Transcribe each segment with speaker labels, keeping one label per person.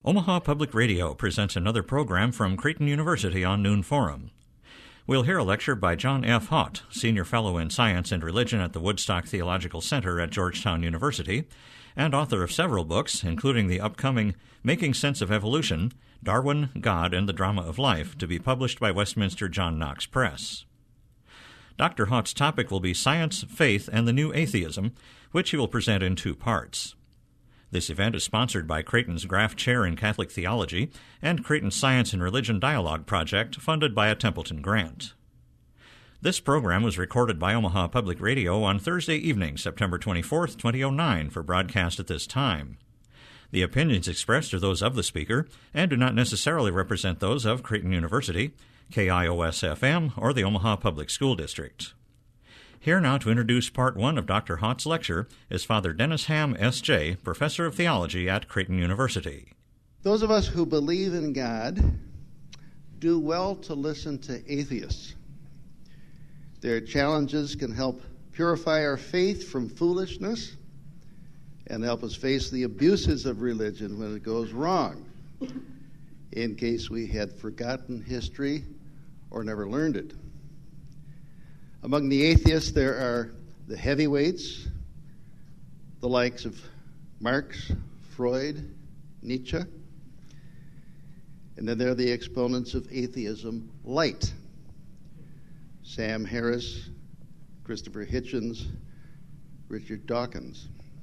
Speaker 1: Omaha Public Radio presents another program from Creighton University on Noon Forum. We'll hear a lecture by John F. Haught, Senior Fellow in Science and Religion at the Woodstock Theological Center at Georgetown University, and author of several books, including the upcoming Making Sense of Evolution, Darwin, God, and the Drama of Life, to be published by Westminster John Knox Press. Dr. Haught's topic will be Science, Faith, and the New Atheism, which he will present in two parts. This event is sponsored by Creighton's Graff Chair in Catholic Theology and Creighton's Science and Religion Dialogue Project, funded by a Templeton grant. This program was recorded by Omaha Public Radio on Thursday evening, September 24, 2009, for broadcast at this time. The opinions expressed are those of the speaker and do not necessarily represent those of Creighton University, KIOS-FM, or the Omaha Public School District. Here now to introduce Part 1 of Dr. Haught's lecture is Father Dennis Ham, S.J., Professor of Theology at Creighton University.
Speaker 2: Those of us who believe in God do well to listen to atheists. Their challenges can help purify our faith from foolishness and help us face the abuses of religion when it goes wrong, in case we had forgotten history or never learned it. Among the atheists, there are the heavyweights, the likes of Marx, Freud, Nietzsche, and then there are the exponents of atheism light, Sam Harris, Christopher Hitchens, Richard Dawkins.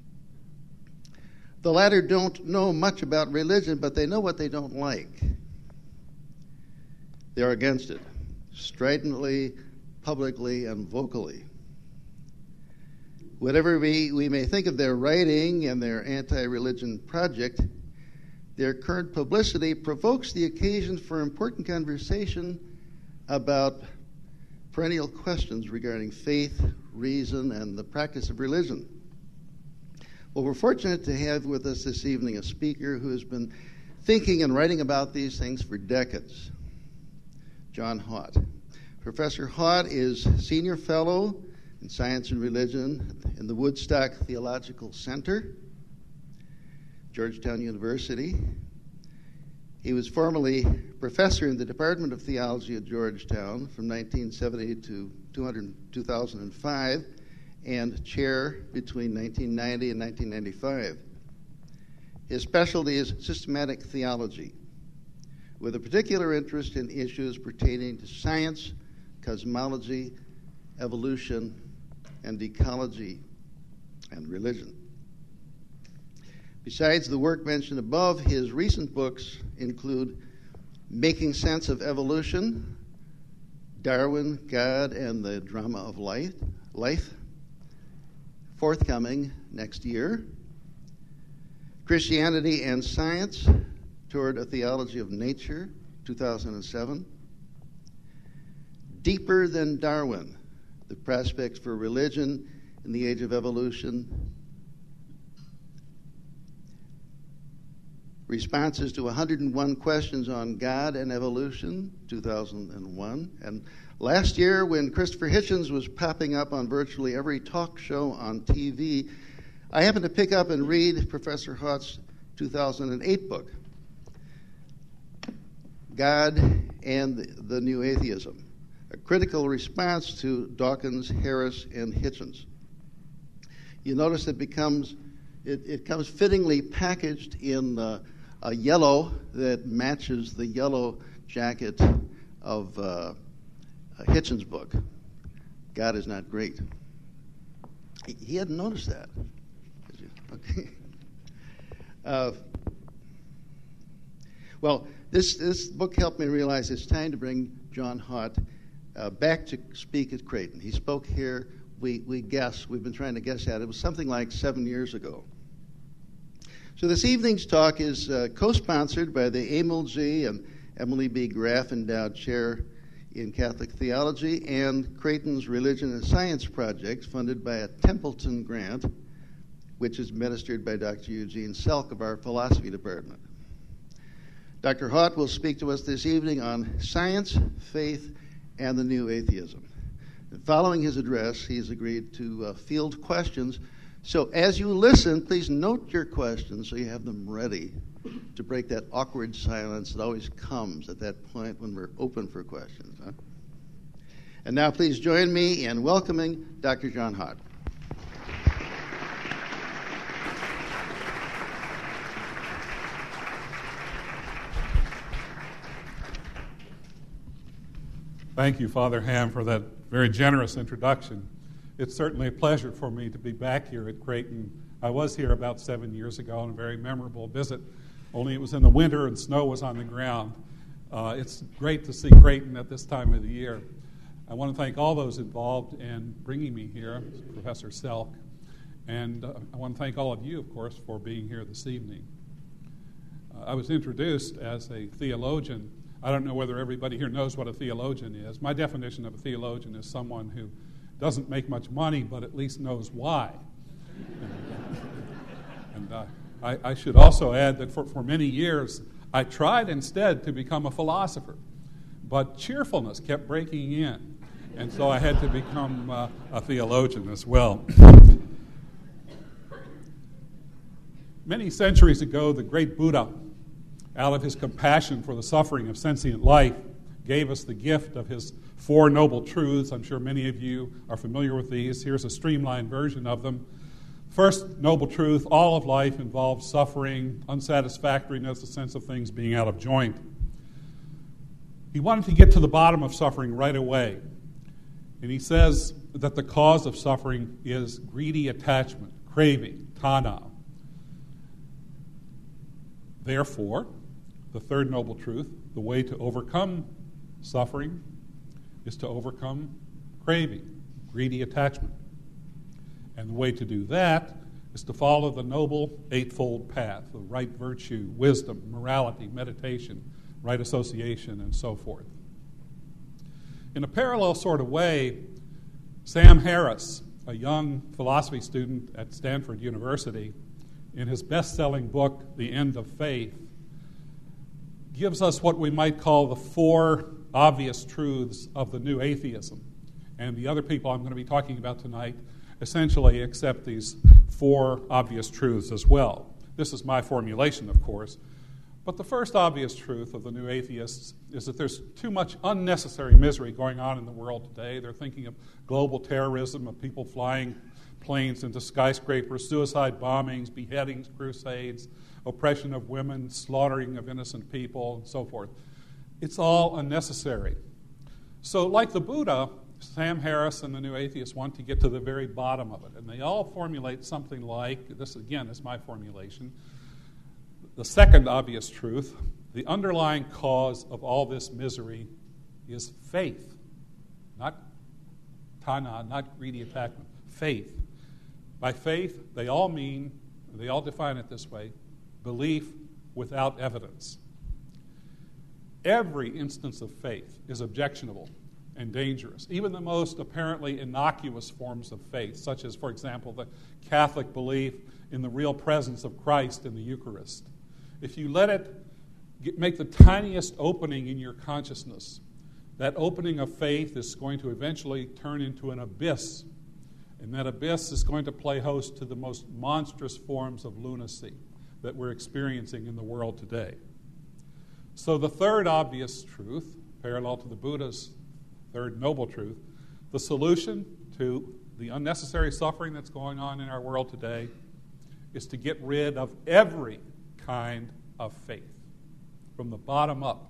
Speaker 2: The latter don't know much about religion, but they know what they don't like. They're against it, stridently, publicly, and vocally. Whatever we may think of their writing and their anti-religion project, their current publicity provokes the occasion for important conversation about perennial questions regarding faith, reason, and the practice of religion. Well, we're fortunate to have with us this evening a speaker who has been thinking and writing about these things for decades, John Haught. Professor Haught is Senior Fellow in Science and Religion in the Woodstock Theological Center, Georgetown University. He was formerly professor in the Department of Theology at Georgetown from 1970 to 2005 and chair between 1990 and 1995. His specialty is systematic theology, with a particular interest in issues pertaining to science, cosmology, evolution, and ecology, and religion. Besides the work mentioned above, his recent books include Making Sense of Evolution, Darwin, God, and the Drama of Life, forthcoming next year, Christianity and Science, Toward a Theology of Nature, 2007, Deeper Than Darwin, The Prospects for Religion in the Age of Evolution, Responses to 101 Questions on God and Evolution, 2001. And last year, when Christopher Hitchens was popping up on virtually every talk show on TV, I happened to pick up and read Professor Haught's 2008 book, God and the New Atheism, a critical response to Dawkins, Harris, and Hitchens. You notice it comes fittingly packaged in a yellow that matches the yellow jacket of Hitchens' book, God is Not Great. He hadn't noticed that. Did you? Okay. Well, this book helped me realize it's time to bring John Haught back to speak at Creighton. He spoke here, we've been trying to guess at it. It was something like 7 years ago. So this evening's talk is co-sponsored by the Emil G. and Emily B. Graff Endowed Chair in Catholic Theology and Creighton's Religion and Science Project, funded by a Templeton grant, which is administered by Dr. Eugene Selk of our philosophy department. Dr. Haught will speak to us this evening on science, faith, and the new atheism. And following his address, he's agreed to field questions. So as you listen, please note your questions so you have them ready to break that awkward silence that always comes at that point when we're open for questions. Huh? And now please join me in welcoming Dr. John Hott.
Speaker 3: Thank you, Father Ham, for that very generous introduction. It's certainly a pleasure for me to be back here at Creighton. I was here about 7 years ago on a very memorable visit, only it was in the winter and snow was on the ground. It's great to see Creighton at this time of the year. I want to thank all those involved in bringing me here, Professor Selk, and I want to thank all of you, of course, for being here this evening. I was introduced as a theologian. I don't know whether everybody here knows what a theologian is. My definition of a theologian is someone who doesn't make much money, but at least knows why. And I should also add that for many years, I tried instead to become a philosopher, but cheerfulness kept breaking in, and so I had to become a theologian as well. Many centuries ago, the great Buddha, out of his compassion for the suffering of sentient life, gave us the gift of his Four Noble Truths. I'm sure many of you are familiar with these. Here's a streamlined version of them. First noble truth, all of life involves suffering, unsatisfactoriness, a sense of things being out of joint. He wanted to get to the bottom of suffering right away. And he says that the cause of suffering is greedy attachment, craving, tana. Therefore, the third noble truth, the way to overcome suffering is to overcome craving, greedy attachment. And the way to do that is to follow the noble eightfold path, the right virtue, wisdom, morality, meditation, right association, and so forth. In a parallel sort of way, Sam Harris, a young philosophy student at Stanford University, in his best-selling book, The End of Faith, gives us what we might call the four obvious truths of the new atheism. And the other people I'm going to be talking about tonight essentially accept these four obvious truths as well. This is my formulation, of course. But the first obvious truth of the new atheists is that there's too much unnecessary misery going on in the world today. They're thinking of global terrorism, of people flying planes into skyscrapers, suicide bombings, beheadings, crusades, oppression of women, slaughtering of innocent people, and so forth. It's all unnecessary. So like the Buddha, Sam Harris and the New Atheists want to get to the very bottom of it. And they all formulate something like, this again is my formulation, the second obvious truth, the underlying cause of all this misery is faith. Not tana, not greedy attachment, faith. By faith, they all define it this way, belief without evidence. Every instance of faith is objectionable and dangerous. Even the most apparently innocuous forms of faith, such as, for example, the Catholic belief in the real presence of Christ in the Eucharist. If you let it make the tiniest opening in your consciousness, that opening of faith is going to eventually turn into an abyss, and that abyss is going to play host to the most monstrous forms of lunacy that we're experiencing in the world today. So the third obvious truth, parallel to the Buddha's third noble truth, the solution to the unnecessary suffering that's going on in our world today is to get rid of every kind of faith, from the bottom up.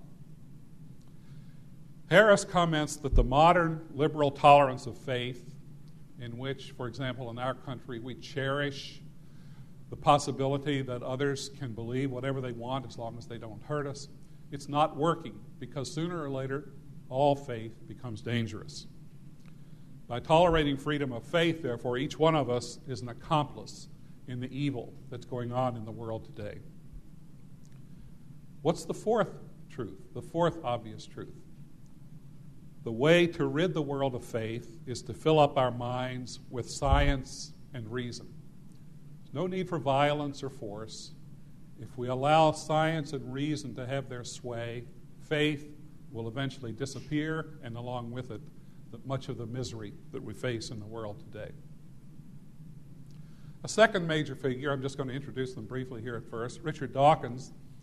Speaker 3: Harris comments that the modern liberal tolerance of faith, in which, for example, in our country, we cherish the possibility that others can believe whatever they want as long as they don't hurt us, it's not working, because sooner or later, all faith becomes dangerous. By tolerating freedom of faith, therefore, each one of us is an accomplice in the evil that's going on in the world today. What's the fourth truth, the fourth obvious truth? The way to rid the world of faith is to fill up our minds with science and reason. There's no need for violence or force. If we allow science and reason to have their sway, faith will eventually disappear, and along with it, much of the misery that we face in the world today. A second major figure, I'm just going to introduce them briefly here at first, Richard Dawkins,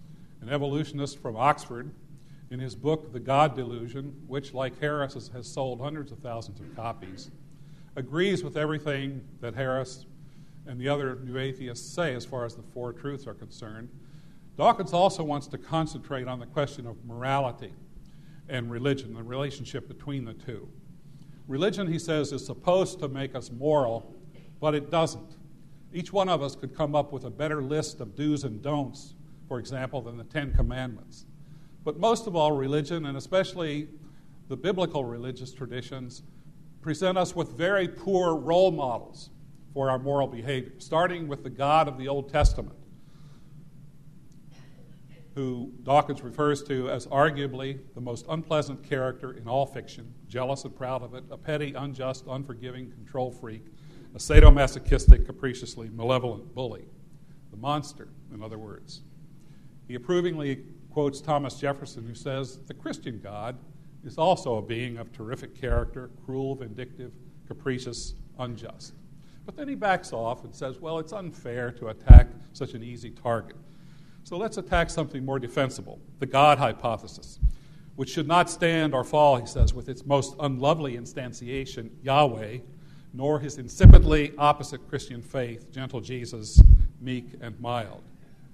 Speaker 3: an evolutionist from Oxford, in his book, The God Delusion, which, like Harris, has sold hundreds of thousands of copies, agrees with everything that Harris and the other new atheists say as far as the four truths are concerned. Dawkins also wants to concentrate on the question of morality and religion, the relationship between the two. Religion, he says, is supposed to make us moral, but it doesn't. Each one of us could come up with a better list of do's and don'ts, for example, than the Ten Commandments. But most of all, religion, and especially the biblical religious traditions, present us with very poor role models for our moral behavior, starting with the God of the Old Testament, who Dawkins refers to as arguably the most unpleasant character in all fiction, jealous and proud of it, a petty, unjust, unforgiving control freak, a sadomasochistic, capriciously malevolent bully, the monster, in other words. He approvingly quotes Thomas Jefferson, who says, "The Christian God is also a being of terrific character, cruel, vindictive, capricious, unjust." But then he backs off and says, well, it's unfair to attack such an easy target. So let's attack something more defensible, the God hypothesis, which should not stand or fall, he says, with its most unlovely instantiation, Yahweh, nor his insipidly opposite Christian faith, gentle Jesus, meek and mild.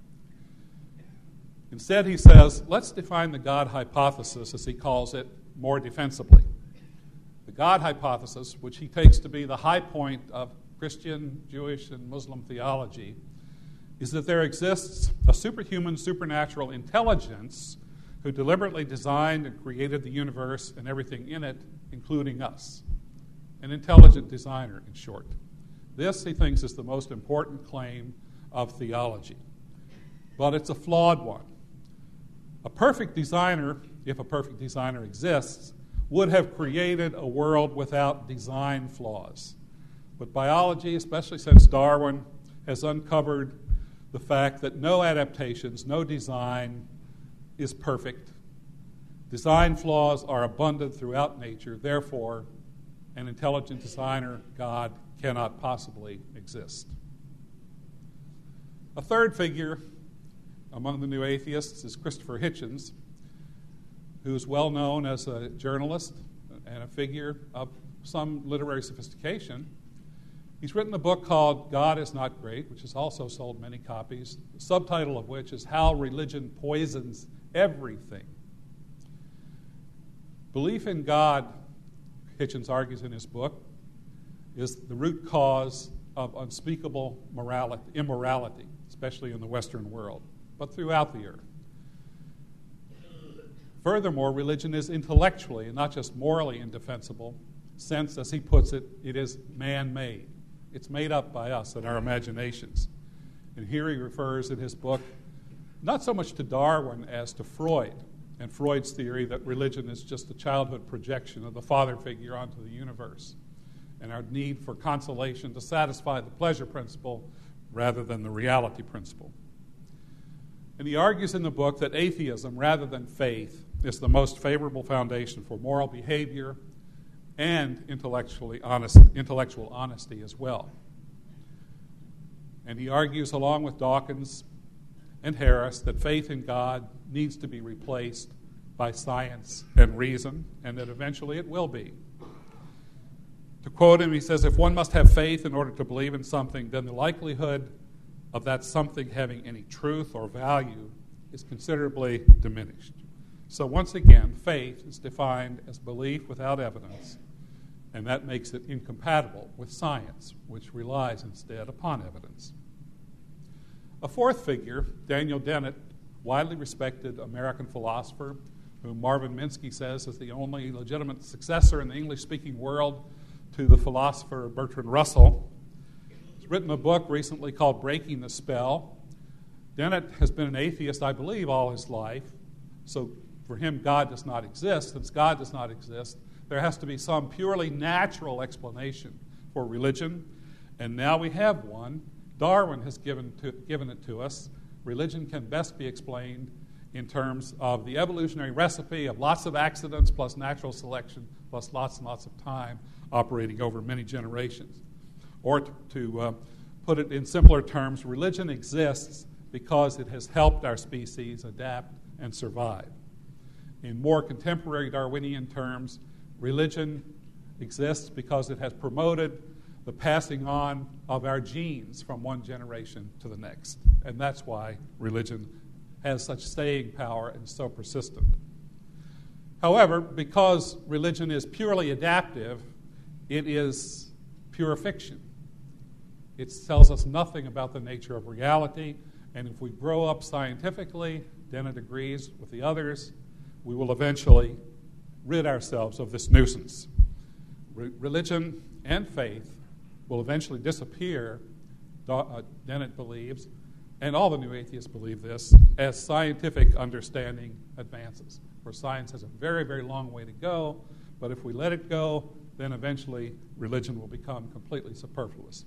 Speaker 3: Instead, he says, let's define the God hypothesis, as he calls it, more defensively. The God hypothesis, which he takes to be the high point of Christian, Jewish, and Muslim theology, is that there exists a superhuman, supernatural intelligence who deliberately designed and created the universe and everything in it, including us. An intelligent designer, in short. This, he thinks, is the most important claim of theology. But it's a flawed one. A perfect designer, if a perfect designer exists, would have created a world without design flaws. But biology, especially since Darwin, has uncovered the fact that no adaptations, no design is perfect. Design flaws are abundant throughout nature. Therefore, an intelligent designer, God, cannot possibly exist. A third figure among the new atheists is Christopher Hitchens, who is well known as a journalist and a figure of some literary sophistication. He's written a book called God is Not Great, which has also sold many copies, the subtitle of which is How Religion Poisons Everything. Belief in God, Hitchens argues in his book, is the root cause of unspeakable immorality, especially in the Western world, but throughout the earth. Furthermore, religion is intellectually and not just morally indefensible, since, as he puts it, it is man-made. It's made up by us and our imaginations. And here he refers in his book not so much to Darwin as to Freud, and Freud's theory that religion is just a childhood projection of the father figure onto the universe, and our need for consolation to satisfy the pleasure principle rather than the reality principle. And he argues in the book that atheism, rather than faith, is the most favorable foundation for moral behavior and intellectual honesty as well. And he argues, along with Dawkins and Harris, that faith in God needs to be replaced by science and reason, and that eventually it will be. To quote him, he says, if one must have faith in order to believe in something, then the likelihood of that something having any truth or value is considerably diminished. So once again, faith is defined as belief without evidence, and that makes it incompatible with science, which relies instead upon evidence. A fourth figure, Daniel Dennett, widely respected American philosopher, whom Marvin Minsky says is the only legitimate successor in the English-speaking world to the philosopher Bertrand Russell. He's written a book recently called Breaking the Spell. Dennett has been an atheist, I believe, all his life. So for him, God does not exist. Since God does not exist, there has to be some purely natural explanation for religion. And now we have one. Darwin has given it to us. Religion can best be explained in terms of the evolutionary recipe of lots of accidents plus natural selection plus lots and lots of time operating over many generations. Or to put it in simpler terms, religion exists because it has helped our species adapt and survive. In more contemporary Darwinian terms, religion exists because it has promoted the passing on of our genes from one generation to the next. And that's why religion has such staying power and is so persistent. However, because religion is purely adaptive, it is pure fiction. It tells us nothing about the nature of reality, and if we grow up scientifically, Dennett agrees with the others, we will eventually rid ourselves of this nuisance. Religion and faith will eventually disappear, Dennett believes, and all the new atheists believe this, as scientific understanding advances. For science has a very, very long way to go, but if we let it go, then eventually religion will become completely superfluous.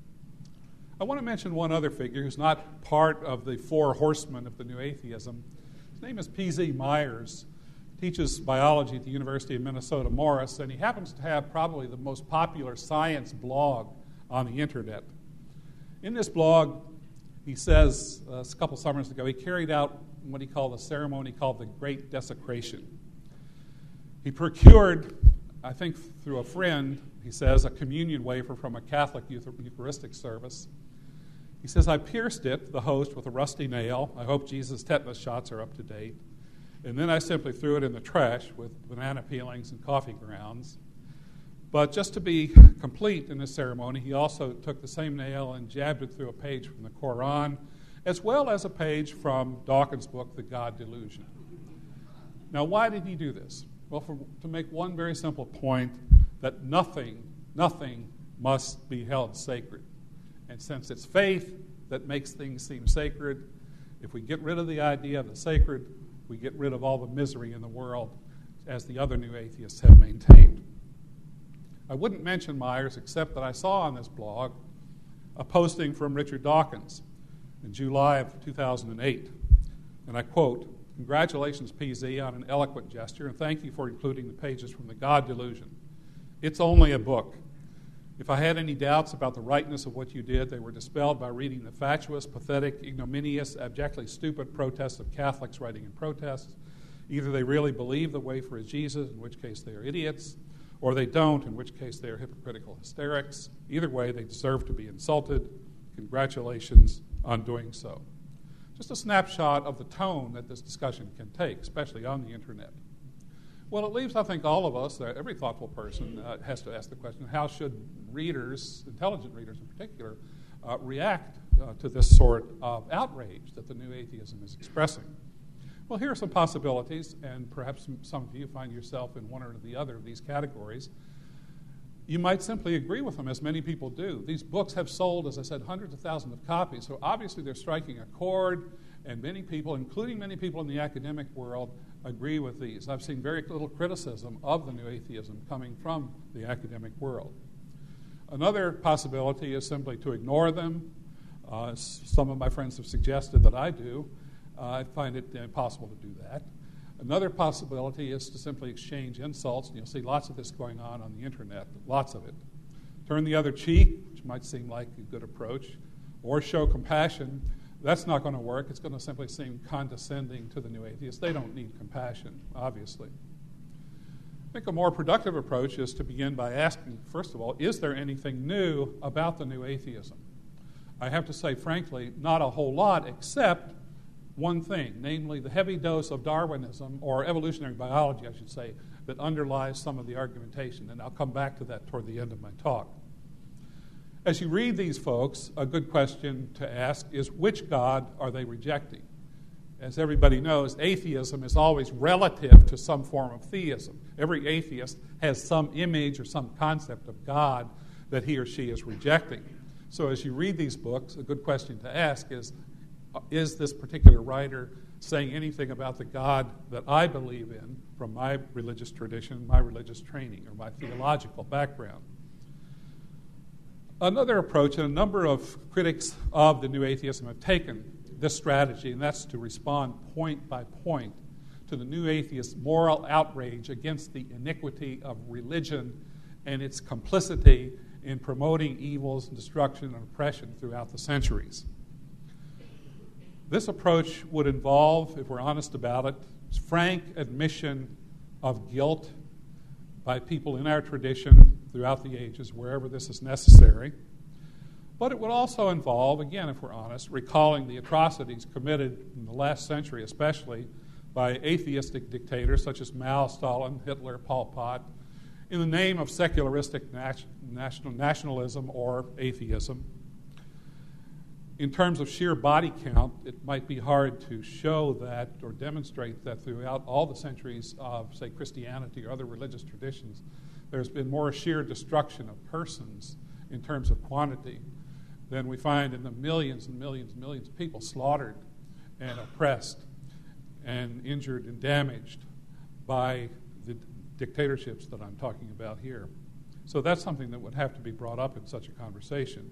Speaker 3: I want to mention one other figure who's not part of the four horsemen of the new atheism. His name is P.Z. Myers. He teaches biology at the University of Minnesota Morris, and he happens to have probably the most popular science blog on the internet. In this blog, he says a couple summers ago, he carried out what he called a ceremony called the Great Desecration. He procured, I think through a friend, he says, a communion wafer from a Catholic Eucharistic service. He says, I pierced it, the host, with a rusty nail. I hope Jesus' tetanus shots are up to date. And then I simply threw it in the trash with banana peelings and coffee grounds. But just to be complete in this ceremony, he also took the same nail and jabbed it through a page from the Quran, as well as a page from Dawkins' book, The God Delusion. Now, why did he do this? Well, to make one very simple point, that nothing must be held sacred. And since it's faith that makes things seem sacred, if we get rid of the idea of the sacred, we get rid of all the misery in the world, as the other new atheists have maintained. I wouldn't mention Myers except that I saw on this blog a posting from Richard Dawkins in July of 2008. And I quote, "Congratulations, PZ, on an eloquent gesture, and thank you for including the pages from The God Delusion. It's only a book. If I had any doubts about the rightness of what you did, they were dispelled by reading the fatuous, pathetic, ignominious, abjectly stupid protests of Catholics writing in protests. Either they really believe the wafer is Jesus, in which case they are idiots, or they don't, in which case they are hypocritical hysterics. Either way, they deserve to be insulted. Congratulations on doing so." Just a snapshot of the tone that this discussion can take, especially on the internet. Well, it leaves, I think, all of us, every thoughtful person has to ask the question, how should readers, intelligent readers in particular, react to this sort of outrage that the new atheism is expressing? Well, here are some possibilities, and perhaps some of you find yourself in one or the other of these categories. You might simply agree with them, as many people do. These books have sold, as I said, hundreds of thousands of copies, so obviously they're striking a chord, and many people, including many people in the academic world, agree with these. I've seen very little criticism of the new atheism coming from the academic world. Another possibility is simply to ignore them. Some of my friends have suggested that I do. I find it impossible to do that. Another possibility is to simply exchange insults, and you'll see lots of this going on the internet, lots of it. Turn the other cheek, which might seem like a good approach, or show compassion. That's not going to work. It's going to simply seem condescending to the new atheists. They don't need compassion, obviously. I think a more productive approach is to begin by asking, first of all, is there anything new about the new atheism? I have to say, frankly, not a whole lot, except one thing, namely the heavy dose of Darwinism, or evolutionary biology, I should say, that underlies some of the argumentation, and I'll come back to that toward the end of my talk. As you read these folks, a good question to ask is, which God are they rejecting? As everybody knows, atheism is always relative to some form of theism. Every atheist has some image or some concept of God that he or she is rejecting. So as you read these books, a good question to ask is this particular writer saying anything about the God that I believe in from my religious tradition, my religious training, or my theological background? Another approach, and a number of critics of the new atheism have taken this strategy, and that's to respond point by point to the new atheist moral outrage against the iniquity of religion and its complicity in promoting evils and destruction and oppression throughout the centuries. This approach would involve, if we're honest about it, frank admission of guilt by people in our tradition throughout the ages, wherever this is necessary. But it would also involve, again, if we're honest, recalling the atrocities committed in the last century, especially by atheistic dictators such as Mao, Stalin, Hitler, Pol Pot, in the name of secularistic nationalism or atheism. In terms of sheer body count, it might be hard to show that or demonstrate that throughout all the centuries of, say, Christianity or other religious traditions, there's been more sheer destruction of persons in terms of quantity than we find in the millions and millions and millions of people slaughtered and oppressed and injured and damaged by the dictatorships that I'm talking about here. So that's something that would have to be brought up in such a conversation.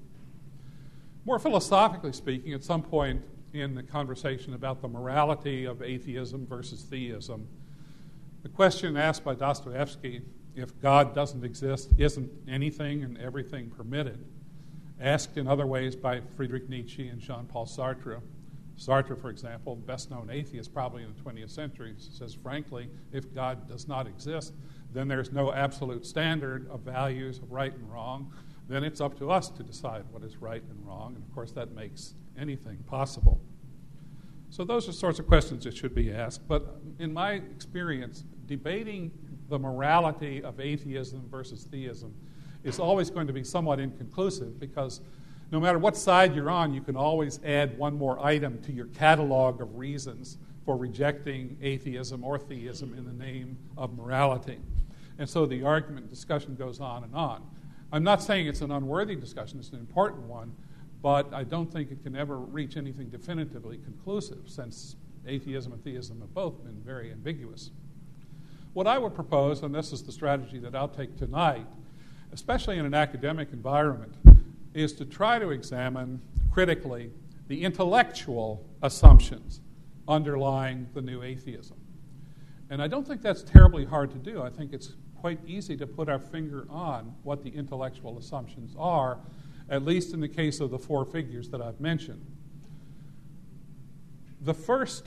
Speaker 3: More philosophically speaking, at some point in the conversation about the morality of atheism versus theism, the question asked by Dostoevsky, if God doesn't exist, isn't anything and everything permitted? Asked in other ways by Friedrich Nietzsche and Jean-Paul Sartre. Sartre, for example, the best-known atheist probably in the 20th century, says, frankly, if God does not exist, then there's no absolute standard of values of right and wrong. Then it's up to us to decide what is right and wrong. And, of course, that makes anything possible. So those are sorts of questions that should be asked. But in my experience, debating the morality of atheism versus theism is always going to be somewhat inconclusive because no matter what side you're on, you can always add one more item to your catalog of reasons for rejecting atheism or theism in the name of morality. And so the argument and discussion goes on and on. I'm not saying it's an unworthy discussion, it's an important one, but I don't think it can ever reach anything definitively conclusive since atheism and theism have both been very ambiguous. What I would propose, and this is the strategy that I'll take tonight, especially in an academic environment, is to try to examine critically the intellectual assumptions underlying the new atheism. And I don't think that's terribly hard to do. I think it's quite easy to put our finger on what the intellectual assumptions are, at least in the case of the four figures that I've mentioned. The first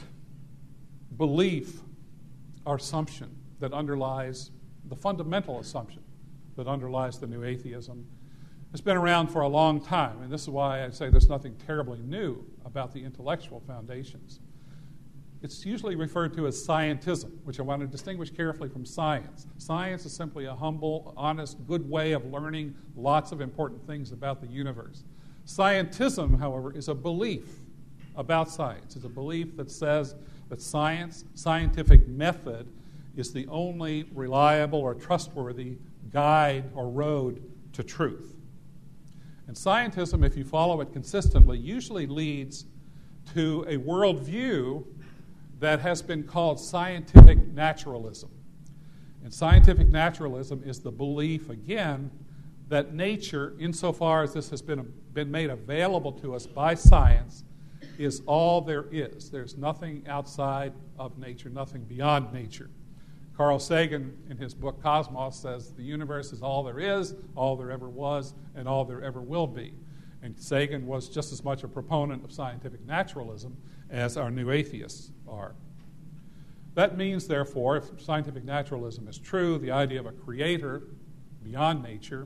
Speaker 3: belief or assumption that underlies, the fundamental assumption that underlies the new atheism has been around for a long time, and this is why I say there's nothing terribly new about the intellectual foundations. It's usually referred to as scientism, which I want to distinguish carefully from science. Science is simply a humble, honest, good way of learning lots of important things about the universe. Scientism, however, is a belief about science. It's a belief that says that science, scientific method, is the only reliable or trustworthy guide or road to truth. And scientism, if you follow it consistently, usually leads to a worldview that has been called scientific naturalism. And scientific naturalism is the belief, again, that nature, insofar as this has been made available to us by science, is all there is. There's nothing outside of nature, nothing beyond nature. Carl Sagan, in his book Cosmos, says the universe is all there is, all there ever was, and all there ever will be. And Sagan was just as much a proponent of scientific naturalism as our new atheists are. That means, therefore, if scientific naturalism is true, the idea of a creator beyond nature,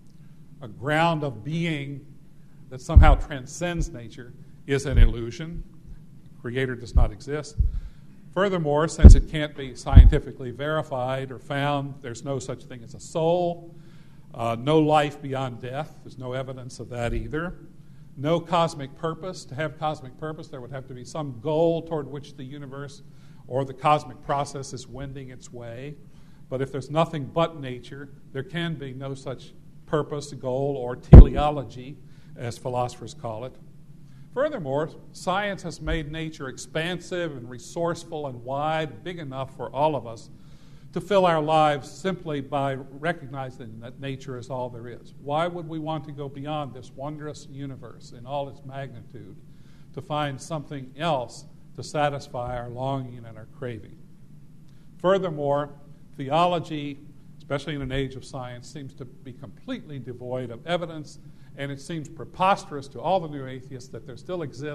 Speaker 3: a ground of being that somehow transcends nature, is an illusion. Creator does not exist. Furthermore, since it can't be scientifically verified or found, there's no such thing as a soul, no life beyond death. There's no evidence of that either. No cosmic purpose. To have cosmic purpose, there would have to be some goal toward which the universe or the cosmic process is wending its way. But if there's nothing but nature, there can be no such purpose, goal, or teleology, as philosophers call it. Furthermore, science has made nature expansive and resourceful and wide, big enough for all of us to fill our lives simply by recognizing that nature is all there is. Why would we want to go beyond this wondrous universe in all its magnitude to find something else to satisfy our longing and our craving? Furthermore, theology, especially in an age of science, seems to be completely devoid of evidence, and it seems preposterous to all the new atheists that there still exists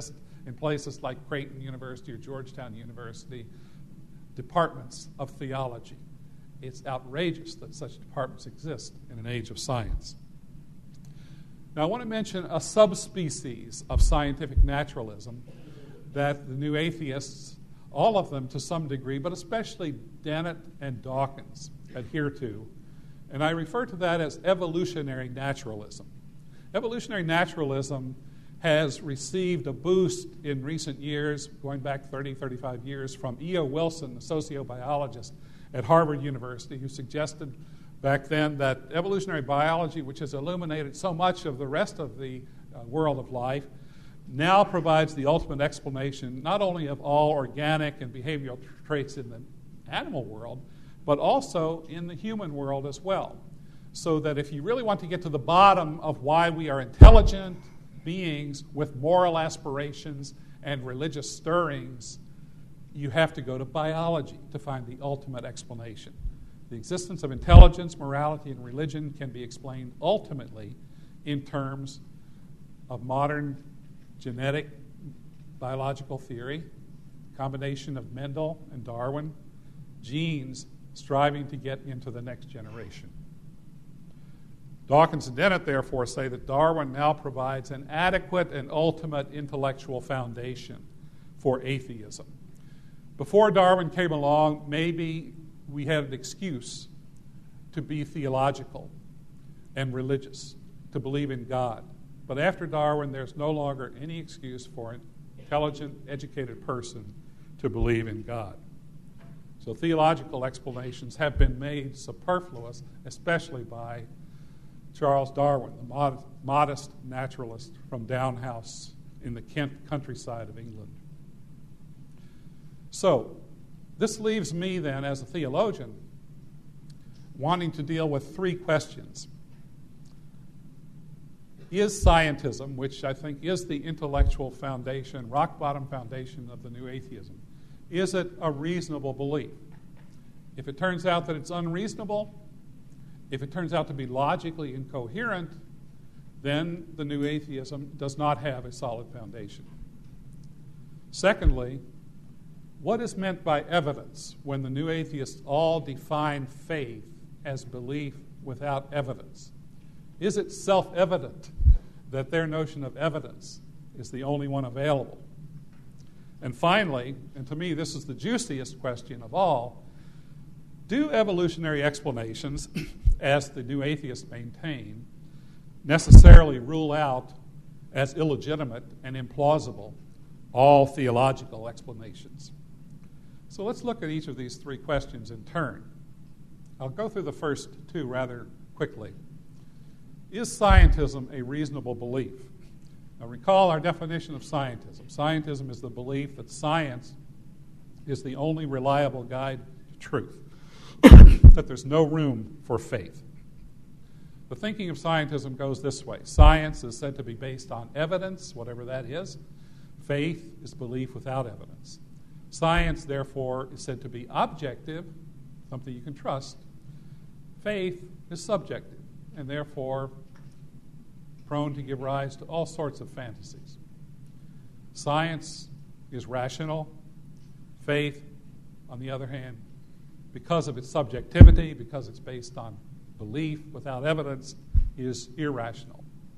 Speaker 3: in places like Creighton University or Georgetown University departments of theology. It's outrageous that such departments exist in an age of science. Now, I want to mention a subspecies of scientific naturalism that the new atheists, all of them to some degree, but especially Dennett and Dawkins, adhere to. And I refer to that as evolutionary naturalism. Evolutionary naturalism has received a boost in recent years, going back 30, 35 years, from E.O. Wilson, the sociobiologist at Harvard University, who suggested back then that evolutionary biology, which has illuminated so much of the rest of the world of life, now provides the ultimate explanation not only of all organic and behavioral traits in the animal world, but also in the human world as well. So that if you really want to get to the bottom of why we are intelligent beings with moral aspirations and religious stirrings, you have to go to biology to find the ultimate explanation. The existence of intelligence, morality, and religion can be explained ultimately in terms of modern genetic biological theory, combination of Mendel and Darwin, genes striving to get into the next generation. Dawkins and Dennett, therefore, say that Darwin now provides an adequate and ultimate intellectual foundation for atheism. Before Darwin came along, maybe we had an excuse to be theological and religious, to believe in God. But after Darwin, there's no longer any excuse for an intelligent, educated person to believe in God. So theological explanations have been made superfluous, especially by Charles Darwin, the modest naturalist from Down House in the Kent countryside of England. So this leaves me then, as a theologian, wanting to deal with three questions. Is scientism, which I think is the intellectual foundation, rock-bottom foundation of the new atheism, is it a reasonable belief? If it turns out that it's unreasonable, if it turns out to be logically incoherent, then the new atheism does not have a solid foundation. Secondly, what is meant by evidence when the new atheists all define faith as belief without evidence? Is it self-evident that their notion of evidence is the only one available? And finally, and to me this is the juiciest question of all, do evolutionary explanations, as the new atheists maintain, necessarily rule out as illegitimate and implausible all theological explanations? So let's look at each of these three questions in turn. I'll go through the first two rather quickly. Is scientism a reasonable belief? Now recall our definition of scientism. Scientism is the belief that science is the only reliable guide to truth, that there's no room for faith. The thinking of scientism goes this way. Science is said to be based on evidence, whatever that is. Faith is belief without evidence. Science, therefore, is said to be objective, something you can trust. Faith is subjective, and therefore prone to give rise to all sorts of fantasies. Science is rational. Faith, on the other hand, because of its subjectivity, because it's based on belief without evidence, is irrational.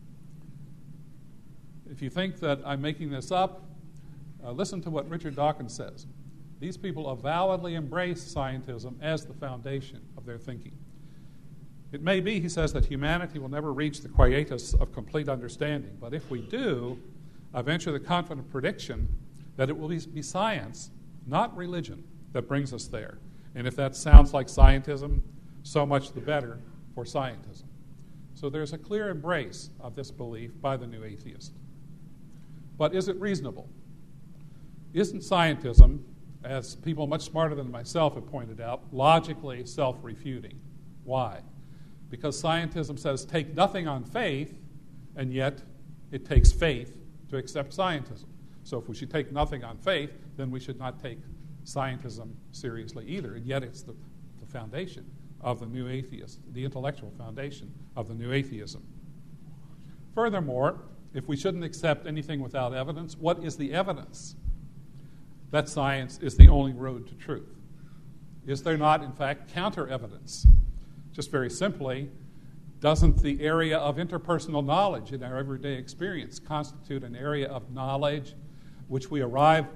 Speaker 3: If you think that I'm making this up, listen to what Richard Dawkins says. These people avowedly embrace scientism as the foundation of their thinking. It may be, he says, that humanity will never reach the quietus of complete understanding, but if we do, I venture the confident prediction that it will be science, not religion, that brings us there. And if that sounds like scientism, so much the better for scientism. So there's a clear embrace of this belief by the new atheist. But is it reasonable? Isn't scientism, as people much smarter than myself have pointed out, logically self-refuting? Why? Because scientism says take nothing on faith, and yet it takes faith to accept scientism. So if we should take nothing on faith, then we should not take scientism seriously either. And yet it's the foundation of the new atheist, the intellectual foundation of the new atheism. Furthermore, if we shouldn't accept anything without evidence, what is the evidence that science is the only road to truth? Is there not, in fact, counter-evidence? Just very simply, doesn't the area of interpersonal knowledge in our everyday experience constitute an area of knowledge in which we arrive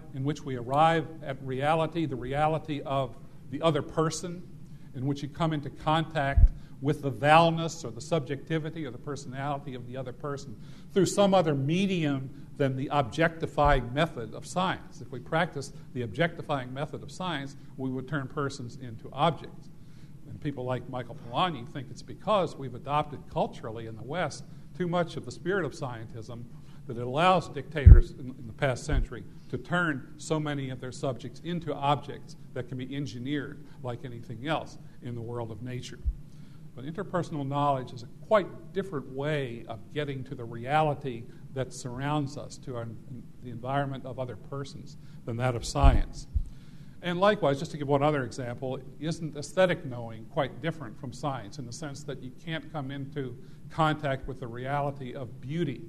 Speaker 3: at reality, the reality of the other person, in which you come into contact with the thou-ness or the subjectivity or the personality of the other person through some other medium than the objectifying method of science? If we practice the objectifying method of science, we would turn persons into objects. And people like Michael Polanyi think it's because we've adopted culturally in the West too much of the spirit of scientism that it allows dictators in the past century to turn so many of their subjects into objects that can be engineered like anything else in the world of nature. But interpersonal knowledge is a quite different way of getting to the reality that surrounds us, to the environment of other persons, than that of science. And likewise, just to give one other example, isn't aesthetic knowing quite different from science in the sense that you can't come into contact with the reality of beauty,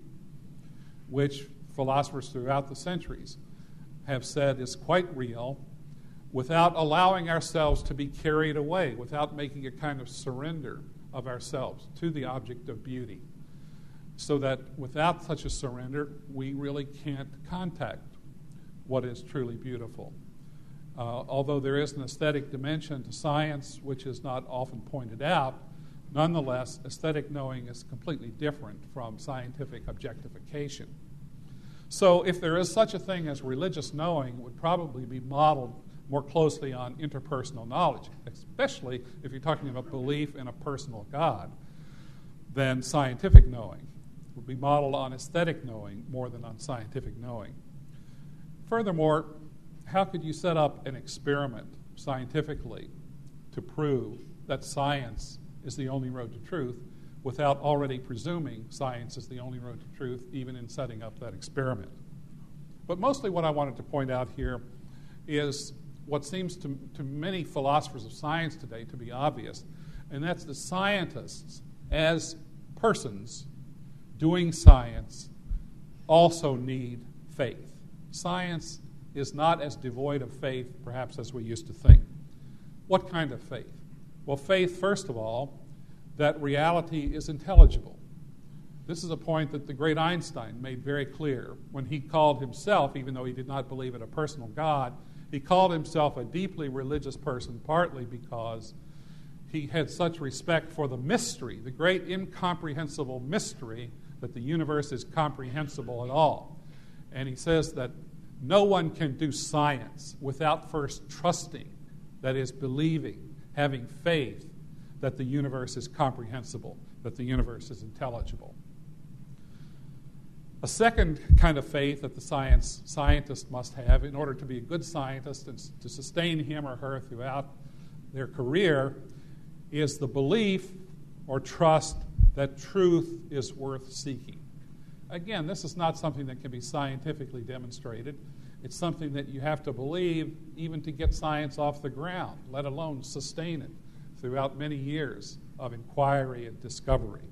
Speaker 3: which philosophers throughout the centuries have said is quite real, without allowing ourselves to be carried away, without making a kind of surrender of ourselves to the object of beauty. So that without such a surrender, we really can't contact what is truly beautiful. Although there is an aesthetic dimension to science, which is not often pointed out, nonetheless, aesthetic knowing is completely different from scientific objectification. So if there is such a thing as religious knowing, it would probably be modeled more closely on interpersonal knowledge, especially if you're talking about belief in a personal God, than scientific knowing. It would be modeled on aesthetic knowing more than on scientific knowing. Furthermore, how could you set up an experiment scientifically to prove that science is the only road to truth without already presuming science is the only road to truth, even in setting up that experiment? But mostly what I wanted to point out here is what seems to many philosophers of science today to be obvious, and that's that scientists, as persons doing science, also need faith. Science is not as devoid of faith, perhaps, as we used to think. What kind of faith? Well, faith, first of all, that reality is intelligible. This is a point that the great Einstein made very clear when he called himself, even though he did not believe in a personal God, he called himself a deeply religious person, partly because he had such respect for the mystery, the great incomprehensible mystery that the universe is comprehensible at all. And he says that no one can do science without first trusting, that is, believing, having faith that the universe is comprehensible, that the universe is intelligible. A second kind of faith that the scientist must have in order to be a good scientist and to sustain him or her throughout their career is the belief or trust that truth is worth seeking. Again, this is not something that can be scientifically demonstrated. It's something that you have to believe even to get science off the ground, let alone sustain it throughout many years of inquiry and discovery.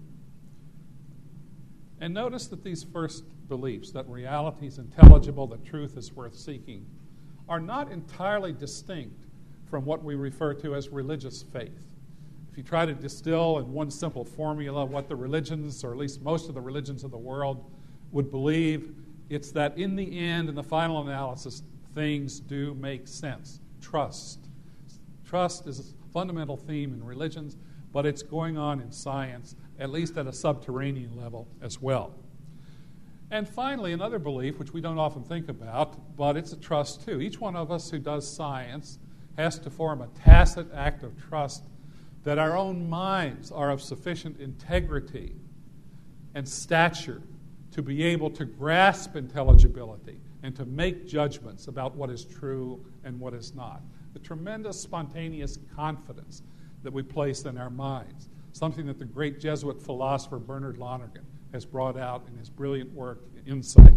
Speaker 3: And notice that these first beliefs, that reality is intelligible, that truth is worth seeking, are not entirely distinct from what we refer to as religious faith. If you try to distill in one simple formula what the religions, or at least most of the religions of the world, would believe, it's that in the end, in the final analysis, things do make sense. Trust. Trust is a fundamental theme in religions, but it's going on in science, at least at a subterranean level as well. And finally, another belief, which we don't often think about, but it's a trust too. Each one of us who does science has to form a tacit act of trust that our own minds are of sufficient integrity and stature to be able to grasp intelligibility and to make judgments about what is true and what is not. The tremendous spontaneous confidence that we place in our minds, something that the great Jesuit philosopher Bernard Lonergan has brought out in his brilliant work, Insight.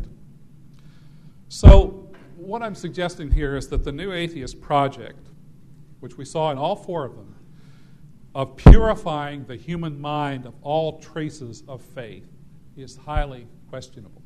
Speaker 3: So what I'm suggesting here is that the New Atheist Project, which we saw in all four of them, of purifying the human mind of all traces of faith, is highly questionable.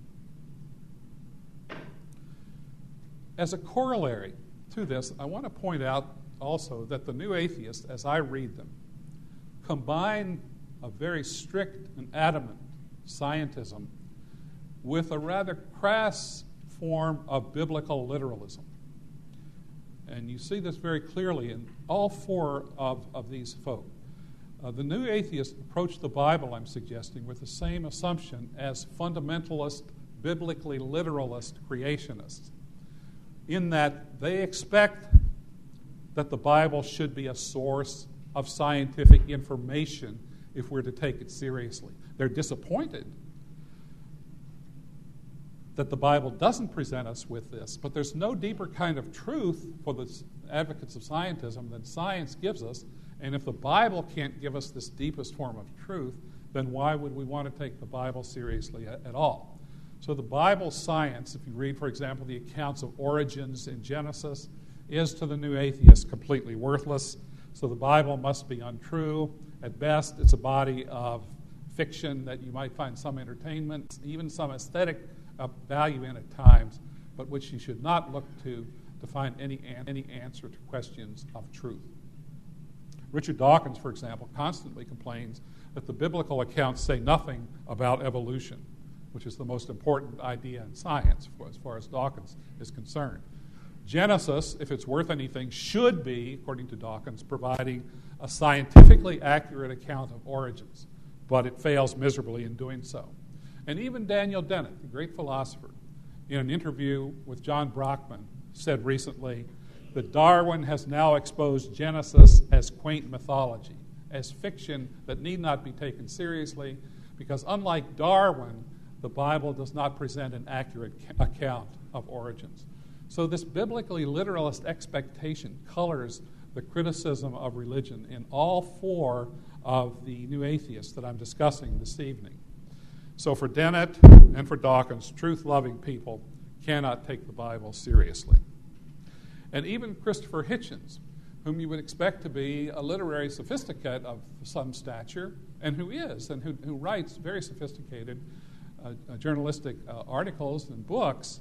Speaker 3: As a corollary to this, I want to point out also that the new atheists, as I read them, combine a very strict and adamant scientism with a rather crass form of biblical literalism. And you see this very clearly in all four of these folk. The new atheists approach the Bible, I'm suggesting, with the same assumption as fundamentalist, biblically literalist creationists, in that they expect that the Bible should be a source of scientific information if we're to take it seriously. They're disappointed that the Bible doesn't present us with this, but there's no deeper kind of truth for the advocates of scientism than science gives us, and if the Bible can't give us this deepest form of truth, then why would we want to take the Bible seriously at all? So the Bible science, if you read, for example, the accounts of origins in Genesis, is to the new atheist completely worthless. So the Bible must be untrue. At best, it's a body of fiction that you might find some entertainment, even some aesthetic value in at times, but which you should not look to find any answer to questions of truth. Richard Dawkins, for example, constantly complains that the biblical accounts say nothing about evolution, which is the most important idea in science as far as Dawkins is concerned. Genesis, if it's worth anything, should be, according to Dawkins, providing a scientifically accurate account of origins, but it fails miserably in doing so. And even Daniel Dennett, the great philosopher, in an interview with John Brockman, said recently that Darwin has now exposed Genesis as quaint mythology, as fiction that need not be taken seriously, because unlike Darwin, the Bible does not present an accurate account of origins. So this biblically literalist expectation colors the criticism of religion in all four of the new atheists that I'm discussing this evening. So for Dennett and for Dawkins, truth-loving people cannot take the Bible seriously. And even Christopher Hitchens, whom you would expect to be a literary sophisticate of some stature, and who is, and who writes very sophisticated journalistic articles and books,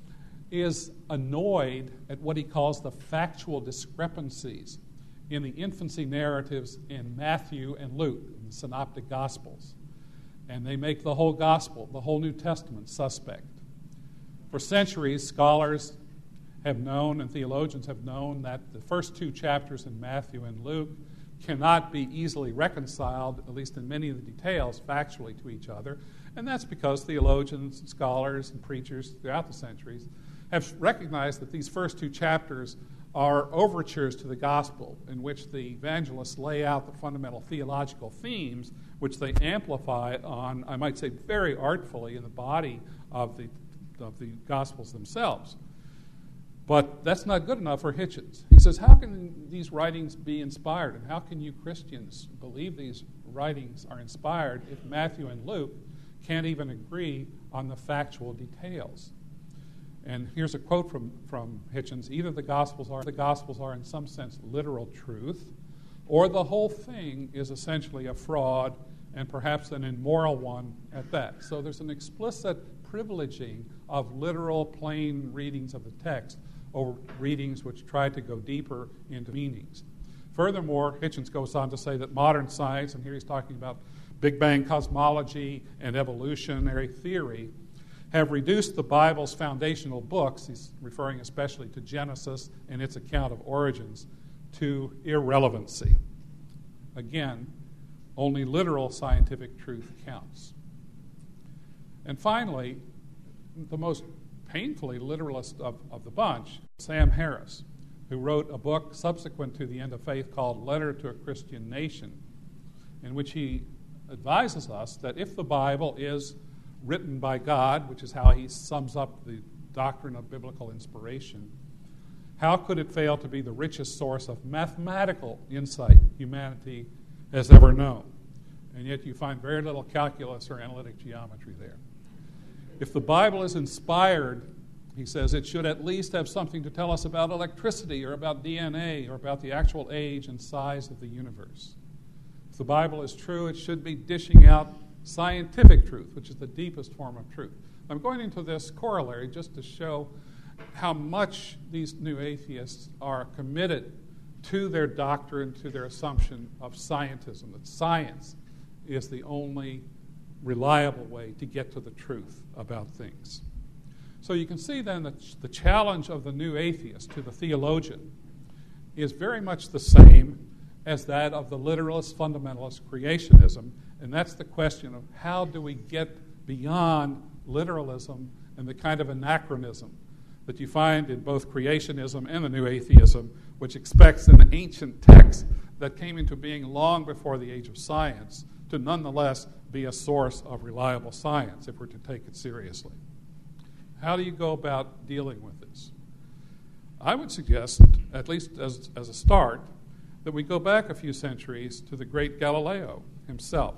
Speaker 3: is annoyed at what he calls the factual discrepancies in the infancy narratives in Matthew and Luke, in the Synoptic Gospels. And they make the whole Gospel, the whole New Testament, suspect. For centuries, scholars have known and theologians have known that the first two chapters in Matthew and Luke cannot be easily reconciled, at least in many of the details, factually to each other. And that's because theologians, and scholars, and preachers throughout the centuries have recognized that these first two chapters are overtures to the gospel in which the evangelists lay out the fundamental theological themes which they amplify on, I might say very artfully, in the body of the gospels themselves. But that's not good enough for Hitchens. He says, how can these writings be inspired, and how can you Christians believe these writings are inspired if Matthew and Luke can't even agree on the factual details? And here's a quote from Hitchens: either the Gospels are in some sense literal truth, or the whole thing is essentially a fraud and perhaps an immoral one at that. So there's an explicit privileging of literal, plain readings of the text over readings which try to go deeper into meanings. Furthermore, Hitchens goes on to say that modern science, and here he's talking about Big Bang cosmology and evolutionary theory, have reduced the Bible's foundational books, he's referring especially to Genesis and its account of origins, to irrelevancy. Again, only literal scientific truth counts. And finally, the most painfully literalist of the bunch, Sam Harris, who wrote a book subsequent to the End of Faith called Letter to a Christian Nation, in which he advises us that if the Bible is written by God, which is how he sums up the doctrine of biblical inspiration, how could it fail to be the richest source of mathematical insight humanity has ever known? And yet you find very little calculus or analytic geometry there. If the Bible is inspired, he says, it should at least have something to tell us about electricity or about DNA or about the actual age and size of the universe. If the Bible is true, it should be dishing out scientific truth, which is the deepest form of truth. I'm going into this corollary just to show how much these new atheists are committed to their doctrine, to their assumption of scientism, that science is the only reliable way to get to the truth about things. So you can see then that the challenge of the new atheist to the theologian is very much the same as that of the literalist fundamentalist creationism, and that's the question of how do we get beyond literalism and the kind of anachronism that you find in both creationism and the new atheism, which expects an ancient text that came into being long before the age of science to nonetheless be a source of reliable science if we're to take it seriously. How do you go about dealing with this? I would suggest, at least as a start, that we go back a few centuries to the great Galileo himself.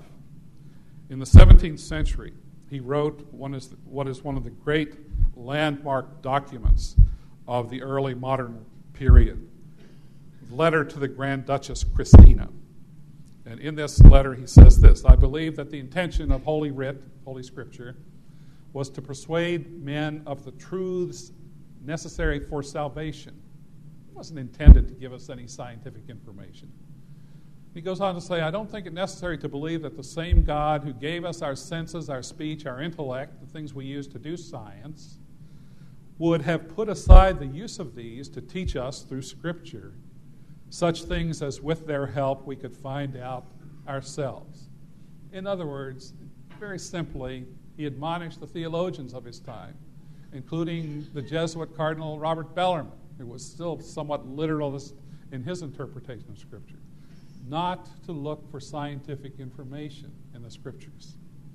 Speaker 3: In the 17th century, he wrote what is one of the great landmark documents of the early modern period, the letter to the Grand Duchess Christina. And in this letter he says this: I believe that the intention of Holy Writ, Holy Scripture, was to persuade men of the truths necessary for salvation. It wasn't intended to give us any scientific information. He goes on to say, I don't think it necessary to believe that the same God who gave us our senses, our speech, our intellect, the things we use to do science, would have put aside the use of these to teach us through Scripture such things as with their help we could find out ourselves. In other words, very simply, he admonished the theologians of his time, including the Jesuit Cardinal Robert Bellarmine, who was still somewhat literalist in his interpretation of Scripture, not to look for scientific information in the Scriptures.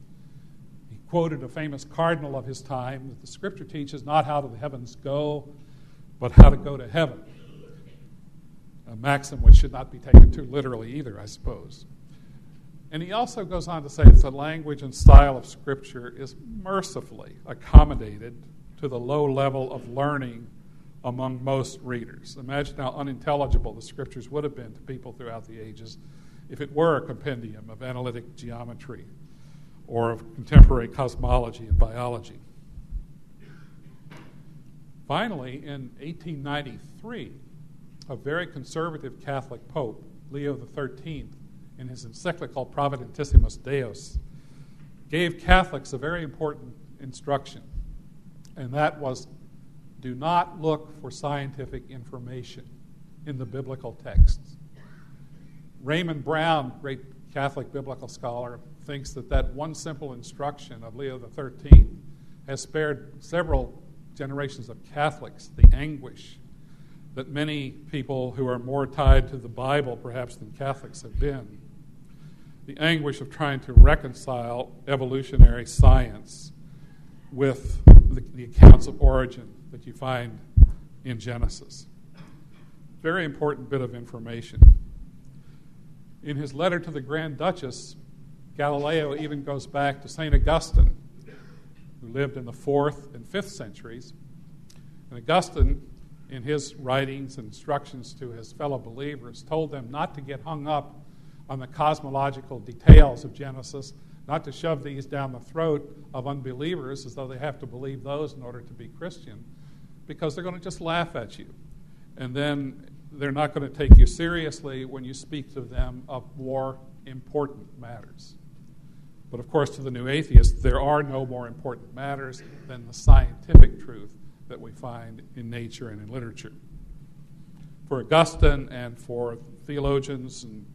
Speaker 3: He quoted a famous cardinal of his time that the Scripture teaches not how to the heavens go, but how to go to heaven. A maxim which should not be taken too literally either, I suppose. And he also goes on to say that the language and style of Scripture is mercifully accommodated to the low level of learning among most readers. Imagine how unintelligible the Scriptures would have been to people throughout the ages if it were a compendium of analytic geometry or of contemporary cosmology and biology. Finally, in 1893, a very conservative Catholic Pope, Leo XIII, in his encyclical Providentissimus Deus, gave Catholics a very important instruction, and that was, do not look for scientific information in the biblical texts. Raymond Brown, great Catholic biblical scholar, thinks that one simple instruction of Leo XIII has spared several generations of Catholics the anguish that many people who are more tied to the Bible perhaps than Catholics have been. The anguish of trying to reconcile evolutionary science with the accounts of origin that you find in Genesis. Very important bit of information. In his letter to the Grand Duchess, Galileo even goes back to St. Augustine, who lived in the 4th and 5th centuries. And Augustine, in his writings and instructions to his fellow believers, told them not to get hung up on the cosmological details of Genesis, not to shove these down the throat of unbelievers as though they have to believe those in order to be Christian, because they're going to just laugh at you. And then they're not going to take you seriously when you speak to them of more important matters. But of course, to the new atheist, there are no more important matters than the scientific truth that we find in nature and in literature. For Augustine and for theologians and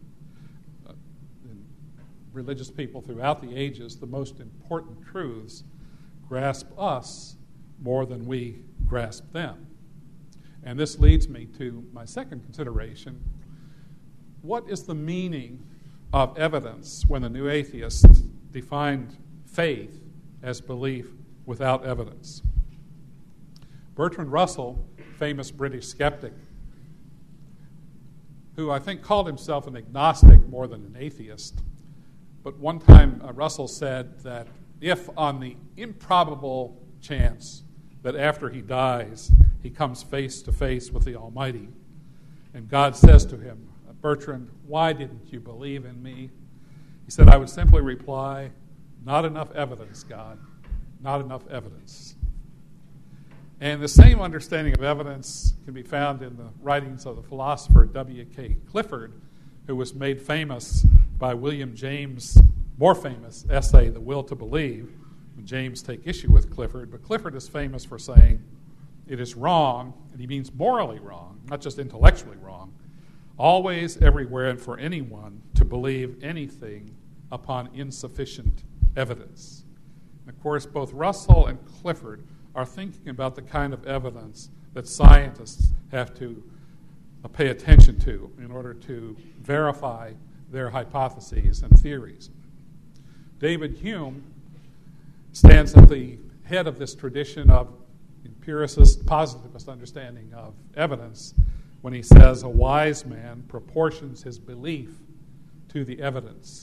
Speaker 3: religious people throughout the ages, the most important truths grasp us more than we grasp them. And this leads me to my second consideration. What is the meaning of evidence when the new atheists defined faith as belief without evidence? Bertrand Russell, famous British skeptic, who I think called himself an agnostic more than an atheist, but one time Russell said that if on the improbable chance that after he dies he comes face to face with the Almighty and God says to him, Bertrand, why didn't you believe in me? He said, I would simply reply, Not enough evidence, God. Not enough evidence. And the same understanding of evidence can be found in the writings of the philosopher W.K. Clifford, who was made famous by William James' more famous essay, The Will to Believe. James take issue with Clifford, but Clifford is famous for saying it is wrong, and he means morally wrong, not just intellectually wrong, always, everywhere, and for anyone to believe anything upon insufficient evidence. And of course, both Russell and Clifford are thinking about the kind of evidence that scientists have to pay attention to in order to verify their hypotheses and theories. David Hume stands at the head of this tradition of empiricist, positivist understanding of evidence when he says a wise man proportions his belief to the evidence.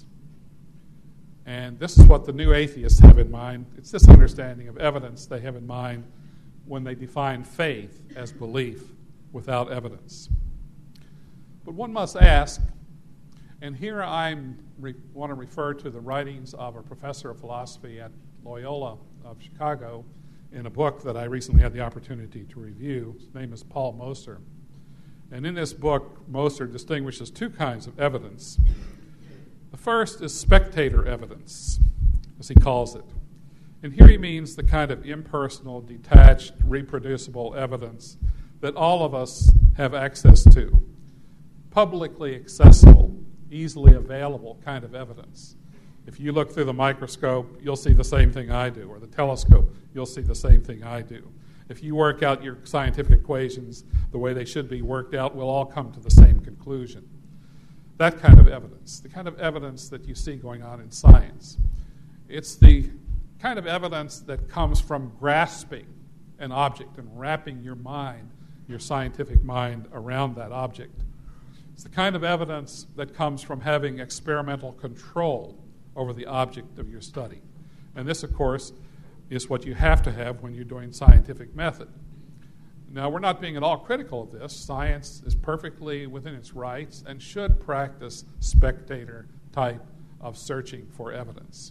Speaker 3: And this is what the new atheists have in mind. It's this understanding of evidence they have in mind when they define faith as belief without evidence. But one must ask, and here I want to refer to the writings of a professor of philosophy at Loyola of Chicago in a book that I recently had the opportunity to review. His name is Paul Moser. And in this book, Moser distinguishes two kinds of evidence. The first is spectator evidence, as he calls it. And here he means the kind of impersonal, detached, reproducible evidence that all of us have access to. Publicly accessible, easily available kind of evidence. If you look through the microscope, you'll see the same thing I do, or the telescope, you'll see the same thing I do. If you work out your scientific equations the way they should be worked out, we'll all come to the same conclusion. That kind of evidence, the kind of evidence that you see going on in science. It's the kind of evidence that comes from grasping an object and wrapping your mind, your scientific mind, around that object. It's the kind of evidence that comes from having experimental control over the object of your study. And this, of course, is what you have to have when you're doing scientific method. Now, we're not being at all critical of this. Science is perfectly within its rights and should practice spectator type of searching for evidence.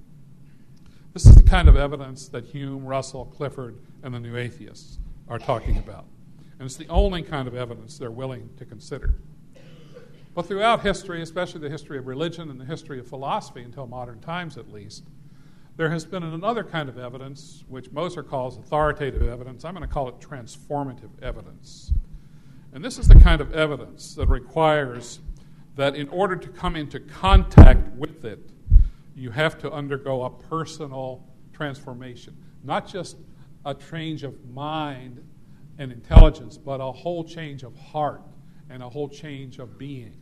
Speaker 3: This is the kind of evidence that Hume, Russell, Clifford, and the New Atheists are talking about. And it's the only kind of evidence they're willing to consider. But throughout history, especially the history of religion and the history of philosophy until modern times at least, there has been another kind of evidence, which Moser calls authoritative evidence. I'm going to call it transformative evidence. And this is the kind of evidence that requires that in order to come into contact with it, you have to undergo a personal transformation. Not just a change of mind and intelligence, but a whole change of heart and a whole change of being.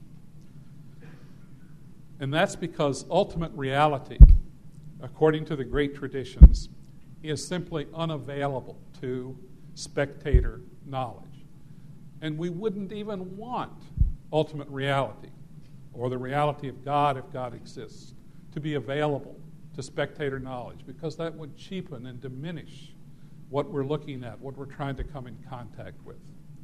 Speaker 3: And that's because ultimate reality, according to the great traditions, is simply unavailable to spectator knowledge. And we wouldn't even want ultimate reality, or the reality of God, if God exists, to be available to spectator knowledge, because that would cheapen and diminish what we're looking at, what we're trying to come in contact with.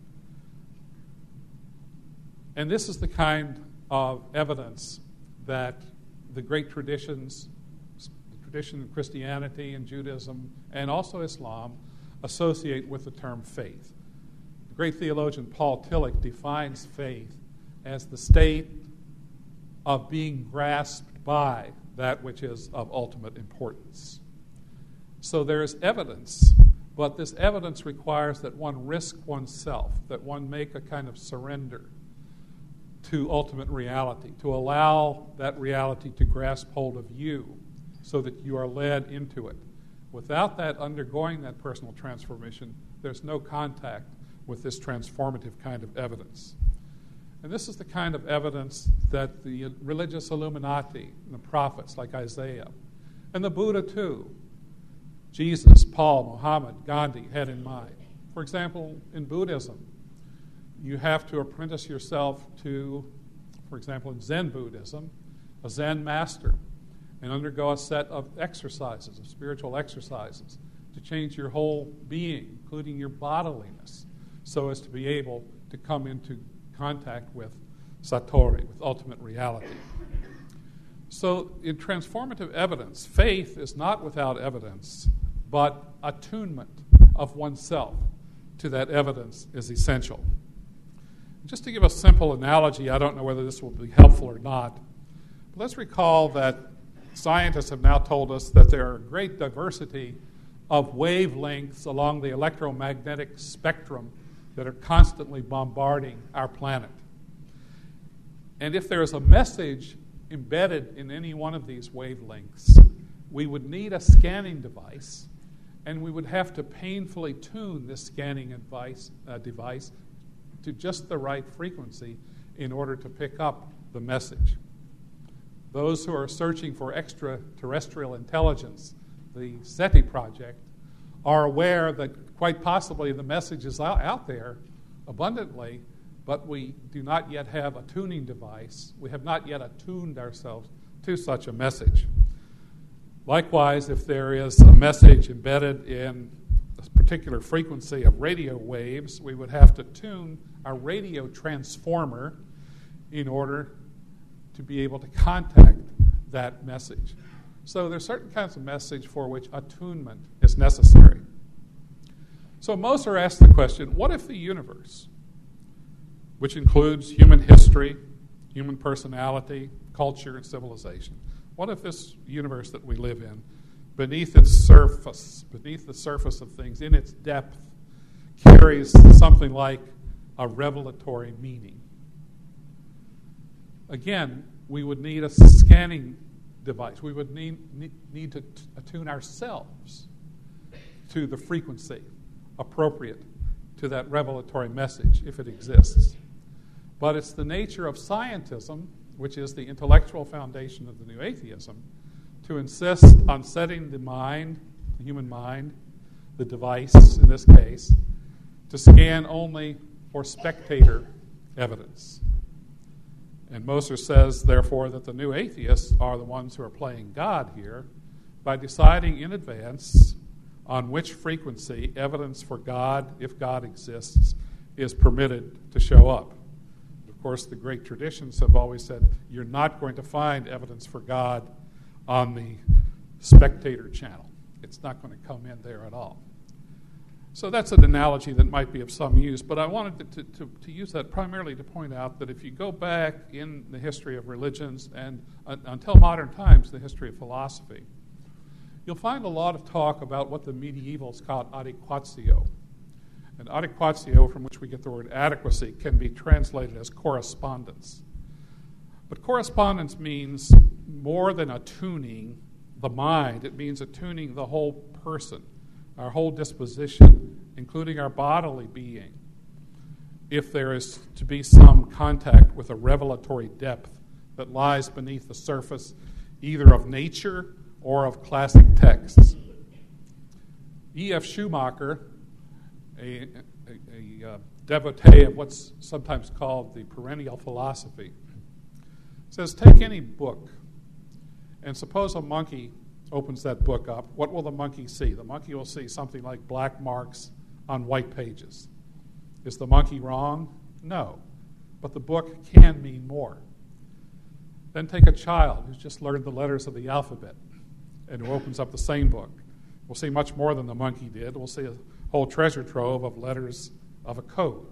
Speaker 3: And this is the kind of evidence that the great traditions, the tradition of Christianity and Judaism, and also Islam, associate with the term faith. The great theologian Paul Tillich defines faith as the state of being grasped by that which is of ultimate importance. So there is evidence, but this evidence requires that one risk oneself, that one make a kind of surrender to ultimate reality, to allow that reality to grasp hold of you so that you are led into it. Without that, undergoing that personal transformation, there's no contact with this transformative kind of evidence. And this is the kind of evidence that the religious Illuminati and the prophets like Isaiah, and the Buddha too, Jesus, Paul, Muhammad, Gandhi had in mind. For example, in Buddhism, you have to apprentice yourself to, for example, in Zen Buddhism, a Zen master, and undergo a set of exercises, of spiritual exercises, to change your whole being, including your bodiliness, so as to be able to come into contact with Satori, with ultimate reality. So in transformative evidence, faith is not without evidence, but attunement of oneself to that evidence is essential. Just to give a simple analogy, I don't know whether this will be helpful or not, but let's recall that scientists have now told us that there are a great diversity of wavelengths along the electromagnetic spectrum that are constantly bombarding our planet. And if there is a message embedded in any one of these wavelengths, we would need a scanning device, and we would have to painfully tune this scanning device to just the right frequency in order to pick up the message. Those who are searching for extraterrestrial intelligence, the SETI project, are aware that quite possibly the message is out there abundantly, but we do not yet have a tuning device. We have not yet attuned ourselves to such a message. Likewise, if there is a message embedded in a particular frequency of radio waves, we would have to tune our radio transformer in order to be able to contact that message. So there are certain kinds of message for which attunement is necessary. So most are asked the question, what if the universe, which includes human history, human personality, culture, and civilization, what if this universe that we live in, beneath the surface of things, in its depth, carries something like a revelatory meaning? Again, we would need a scanning device. We would need to attune ourselves to the frequency appropriate to that revelatory message, if it exists. But it's the nature of scientism, which is the intellectual foundation of the new atheism, to insist on setting the mind, the human mind, the device in this case, to scan only for spectator evidence. And Moser says, therefore, that the new atheists are the ones who are playing God here by deciding in advance on which frequency evidence for God, if God exists, is permitted to show up. Of course, the great traditions have always said you're not going to find evidence for God on the spectator channel. It's not going to come in there at all. So that's an analogy that might be of some use, but I wanted to use that primarily to point out that if you go back in the history of religions and until modern times, the history of philosophy, you'll find a lot of talk about what the medievals called adequatio. And adequatio, from which we get the word adequacy, can be translated as correspondence. But correspondence means more than attuning the mind. It means attuning the whole person, our whole disposition, including our bodily being, if there is to be some contact with a revelatory depth that lies beneath the surface either of nature or of classic texts. E.F. Schumacher, a devotee of what's sometimes called the perennial philosophy, says, take any book, and suppose a monkey opens that book up. What will the monkey see? The monkey will see something like black marks on white pages. Is the monkey wrong? No. But the book can mean more. Then take a child who's just learned the letters of the alphabet and who opens up the same book. We'll see much more than the monkey did. We'll see a whole treasure trove of letters of a code.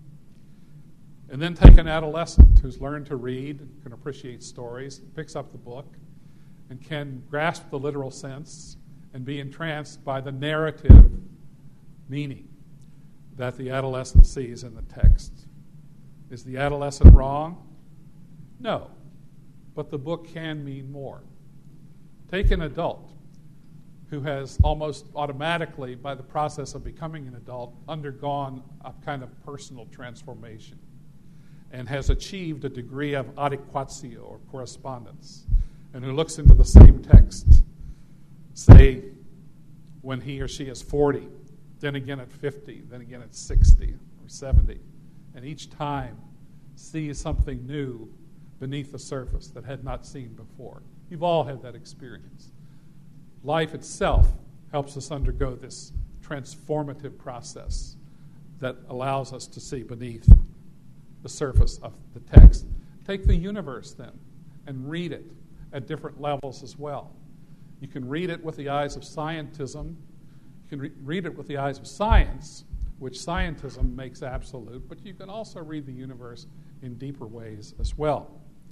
Speaker 3: And then take an adolescent who's learned to read, and can appreciate stories, picks up the book, and can grasp the literal sense and be entranced by the narrative meaning that the adolescent sees in the text. Is the adolescent wrong? No. But the book can mean more. Take an adult who has almost automatically, by the process of becoming an adult, undergone a kind of personal transformation and has achieved a degree of adequatio or correspondence, and who looks into the same text, say, when he or she is 40, then again at 50, then again at 60 or 70, and each time sees something new beneath the surface that had not seen before. You've all had that experience. Life itself helps us undergo this transformative process that allows us to see beneath the surface of the text. Take the universe then and read it at different levels as well. You can read it with the eyes of scientism. You can read it with the eyes of science, which scientism makes absolute, but you can also read the universe in deeper ways as well.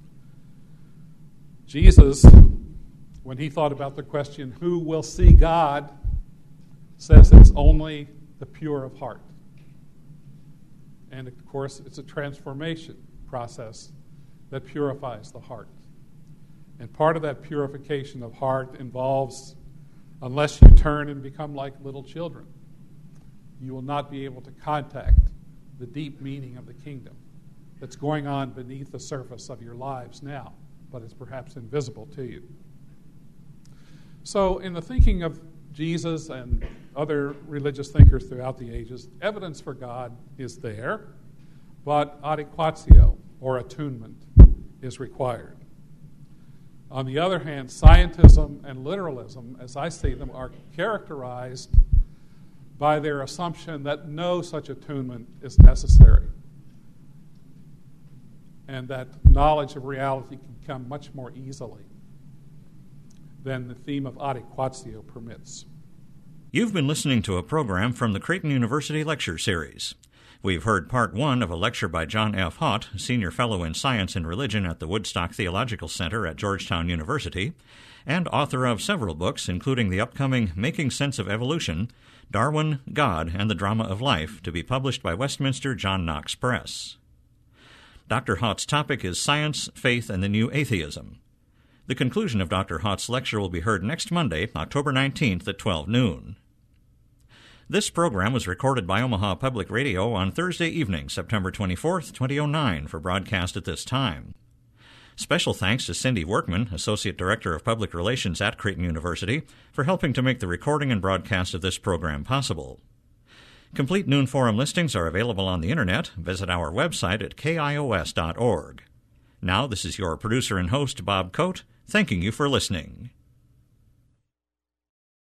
Speaker 3: Jesus, when he thought about the question, who will see God, says it's only the pure of heart. And of course, it's a transformation process that purifies the heart. And part of that purification of heart involves, unless you turn and become like little children, you will not be able to contact the deep meaning of the kingdom that's going on beneath the surface of your lives now, but is perhaps invisible to you. So in the thinking of Jesus and other religious thinkers throughout the ages, evidence for God is there, but adequatio, or attunement, is required. On the other hand, scientism and literalism, as I see them, are characterized by their assumption that no such attunement is necessary, and that knowledge of reality can come much more easily than the theme of adequatio permits.
Speaker 1: You've been listening to a program from the Creighton University Lecture Series. We've heard Part 1 of a lecture by John F. Haught, Senior Fellow in Science and Religion at the Woodstock Theological Center at Georgetown University, and author of several books, including the upcoming Making Sense of Evolution, Darwin, God, and the Drama of Life, to be published by Westminster John Knox Press. Dr. Haught's topic is Science, Faith, and the New Atheism. The conclusion of Dr. Haught's lecture will be heard next Monday, October 19th at 12 noon. This program was recorded by Omaha Public Radio on Thursday evening, September 24th, 2009, for broadcast at this time. Special thanks to Cindy Workman, Associate Director of Public Relations at Creighton University, for helping to make the recording and broadcast of this program possible. Complete Noon Forum listings are available on the Internet. Visit our website at kios.org. Now, this is your producer and host, Bob Coate, thanking you for listening.